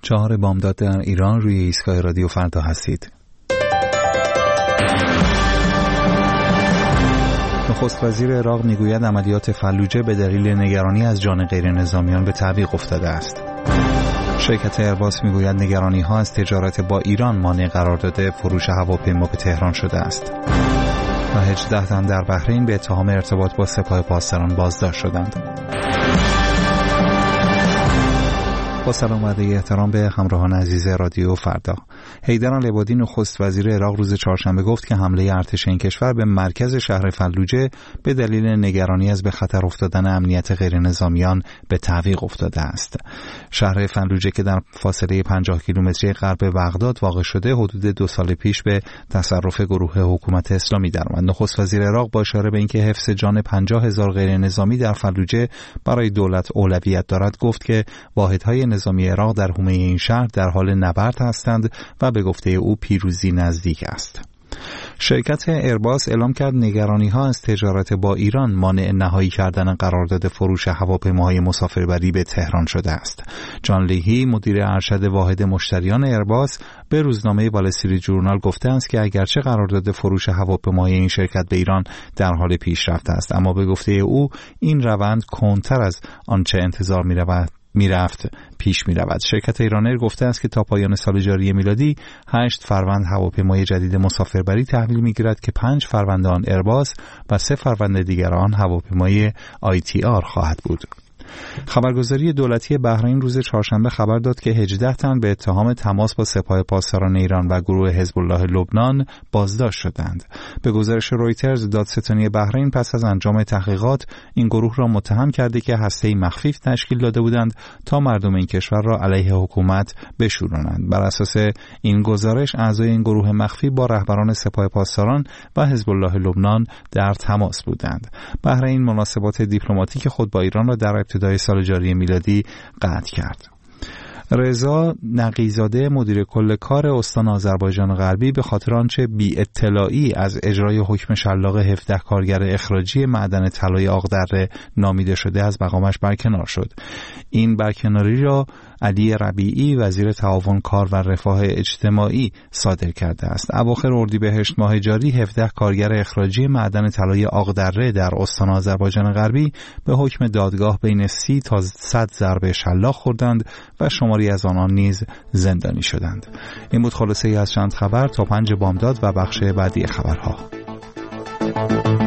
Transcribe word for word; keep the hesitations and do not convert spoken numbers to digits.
چهار بامداد در ایران، روی ایستگاه رادیو فردا هستید. نخست وزیر عراق میگوید عملیات فلوجه به دلیل نگرانی از جان غیر نظامیان به تعویق افتاده است. شرکت ایرباس میگوید نگرانی ها از تجارت با ایران مانع قرارداد فروش هواپیما به تهران شده است. و هجده تن در بحرین به اتهام ارتباط با سپاه پاسداران بازداشت شدند. با سلام و احترام به همراهان عزیز رادیو فردا. حیدر العبادی نخست وزیر عراق روز چهارشنبه گفت که حمله ارتش این کشور به مرکز شهر فلوجه به دلیل نگرانی از به خطر افتادن امنیت غیر نظامیان به تعویق افتاده است. شهر فلوجه که در فاصله پنجاه کیلومتری غرب بغداد واقع شده، حدود دو سال پیش به تصرف گروه حکومت اسلامی درآمد. نخست وزیر عراق با اشاره به اینکه حفظ جان پنجاه هزار غیر نظامی در فلوجه برای دولت اولویت دارد، گفت که واحدهای نظامی عراق در حومه این شهر در حال نبرد هستند و به گفته او پیروزی نزدیک است. شرکت ایرباس اعلام کرد نگرانی‌ها از تجارت با ایران مانع نهایی کردن قرارداد فروش هواپیماهای مسافربری به تهران شده است. جان لیهی، مدیر ارشد واحد مشتریان ایرباس، به روزنامه وال استریت جورنال گفته است که اگرچه قرارداد فروش هواپیماهای این شرکت به ایران در حال پیشرفت است، اما به گفته او این روند کندتر از آنچه انتظار می‌رود میرفت پیش میرود. شرکت ایرانر گفته است که تا پایان سال جاری میلادی هشت فروند هواپیمای جدید مسافربری تحویل میگیرد که پنج فروند آن ایرباس و سه فروند دیگر آن هواپیمای آی تی آر خواهد بود. خبرگزاری دولتی بحرین روز چهارشنبه خبر داد که هجده تن به اتهام تماس با سپاه پاسداران ایران و گروه حزب الله لبنان بازداشت شدند. به گزارش رویترز، دادستانی بحرین پس از انجام تحقیقات این گروه را متهم کرده که هسته‌ای مخفی تشکیل داده بودند تا مردم این کشور را علیه حکومت بشورانند. بر اساس این گزارش، اعضای این گروه مخفی با رهبران سپاه پاسداران و حزب الله لبنان در تماس بودند. بحرین مناسبات دیپلماتیک خود با ایران را در ابتدای سال جاری میلادی قطع کرد. رضا نقیزاده، مدیر کل کار استان آذربایجان غربی، به خاطر آنچه بی اطلاعی از اجرای حکم شلاق هفده کارگر اخراجی معدن طلای آقدره نامیده شده، از مقامش برکنار شد. این برکناری را علی ربیعی، وزیر تعاون کار و رفاه اجتماعی، صادر کرده است. اواخر اردیبهشت ماه جاری هفده کارگر اخراجی معدن طلای آقدره در استان آذربایجان غربی به حکم دادگاه بین سی تا صد ضربه شلاق خوردند و شماری از آنان نیز زندانی شدند. این بود خلاصه‌ای از چند خبر تا پنج بامداد و بخش بعدی خبرها.